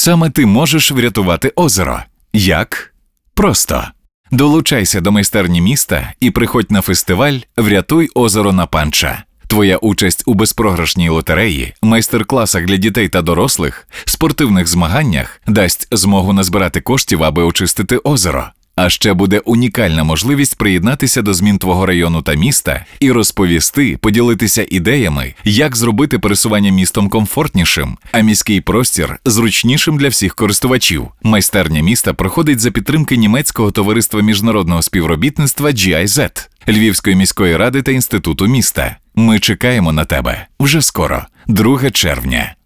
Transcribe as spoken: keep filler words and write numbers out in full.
Саме ти можеш врятувати озеро. Як? Просто. Долучайся до майстерні міста і приходь на фестиваль «Врятуй озеро на Панча». Твоя участь у безпрограшній лотереї, майстер-класах для дітей та дорослих, спортивних змаганнях дасть змогу назбирати коштів, аби очистити озеро. А ще буде унікальна можливість приєднатися до змін твого району та міста і розповісти, поділитися ідеями, як зробити пересування містом комфортнішим, а міський простір зручнішим для всіх користувачів. Майстерня міста проходить за підтримки німецького товариства міжнародного співробітництва джі ай зет, Львівської міської ради та Інституту міста. Ми чекаємо на тебе вже скоро, друге червня.